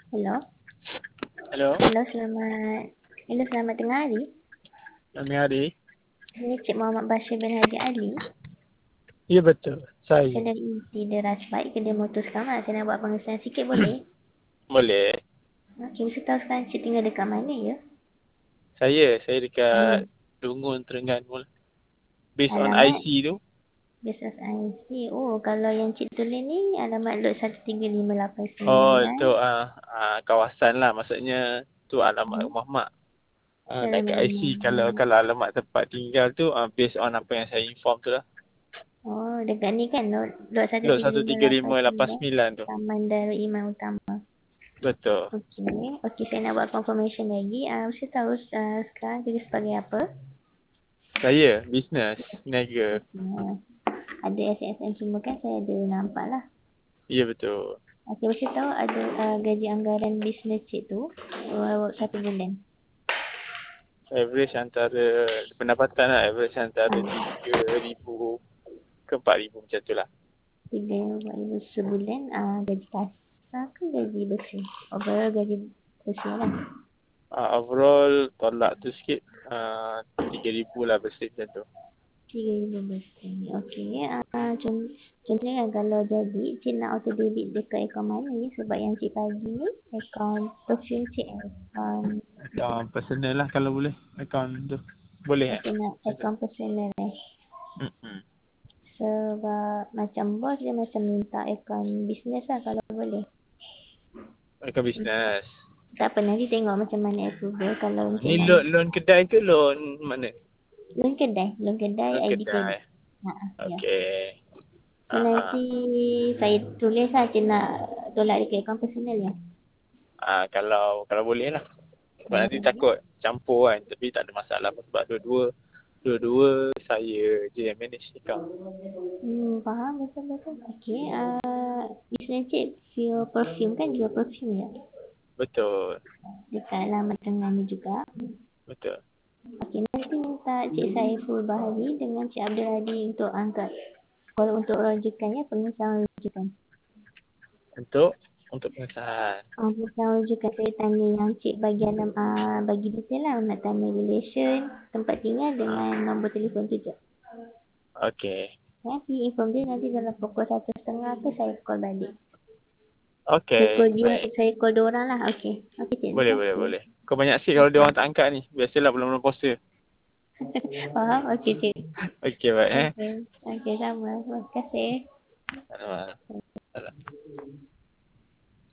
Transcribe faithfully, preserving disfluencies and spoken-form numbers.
Hello. Hello, Hello, selamat. Hello, selamat tengah hari. kami hari. Saya Cik Muhammad Bashir bin Haji Ali. Ya betul, Saya saya. dari di Deras Baik, kedai motor sekarang. Saya nak buat pengesahan sikit boleh? Boleh. Okey, saya tahu sekarang Cik tinggal dekat mana ya? Saya, saya dekat Hmm. Dungun, Terengganu. Based on Alamat I C tu. Business I C. Oh, kalau yang Cik tulis ni alamat lot satu tiga lima lapan Oh, sembilan. tu uh, uh, kawasan lah. Maksudnya tu alamat Hmm. rumah mak. Uh, Alamat dekat I C kalau rumah. kalau alamat tempat tinggal tu uh, based on apa yang saya inform tu lah. Oh, dekat ni kan lot, lot satu Lot tiga satu lima tiga lapan lima lapan sembilan. sembilan tu. Taman Darul Iman Utama. Betul. Okey, okey saya nak buat confirmation lagi. Ah, uh, saya tahu uh, sekarang kerja sebagai apa? Saya, business, niaga. Uh, ada S S N semua kan saya ada nampak lah. Ya betul. Okey, saya tahu ada uh, gaji anggaran bisnes cik tu uh, satu bulan. Average antara, pendapatan lah, average antara Ah, tiga ribu ke empat ribu macam tu lah. tiga ribu sebulan uh, gaji kasar ke gaji bersih? Overall gaji bersih lah. Uh, overall tolak tu sikit uh, tiga ribu lah bersih macam tu. tiga ribu bersih. Okey. Uh, con- contohnya kan kalau jadi cik nak auto debit dekat akaun mana ni? Sebab yang cik bagi ni akaun personal cik akaun Account personal lah kalau boleh. Account tu. Boleh eh? okey nak Macam tu. akaun personal eh. Mm-mm. Sebab macam bos dia macam minta akaun bisnes lah kalau boleh. Account business. Tak apa nanti tengok macam mana approval kalau cik Ni nak loan, loan kedai ke loan mana? loan kedai, loan kedai Loan I D credit. kedai. Ha ya. Okay. So Uh, uh. nanti saya tulis lah cik nak tolak dekat akaun personal ya. Uh, kalau kalau boleh lah. Sebab Kalau nanti boleh. takut campur kan. Tapi tak ada masalah pun sebab dua-dua. Dua-dua saya je yang manage account. Hmm, faham betul betul. Okey, uh, bisnes cik fuel perfume kan jual perfume ya? Betul. Dekat alamat tengah ni juga. Betul. Okey, nanti minta Cik Saiful Bahari dengan Cik Abdul Hadi untuk angkat call untuk rujukannya, pengesahan rujukan. Untuk untuk pengesahan. Uh, pengesahan rujukan saya tanya yang Cik bagi alam, uh, bagi detail lah, nak tanya relation, tempat tinggal dengan nombor telefon tu je. Okay. Nanti inform dia nanti dalam pukul satu setengah tu saya call balik. Saya Okay. call dia, Baik. saya call dia orang lah. Okey. Okey Cik, terima Boleh, boleh, kasih. boleh. Kau banyak sikit kalau dia orang tak angkat ni. Biasalah belum-belum puasa. Faham? Okey Cik. Okey, baik eh. Okey. Okey, sama. Terima kasih. Alamak. Alah.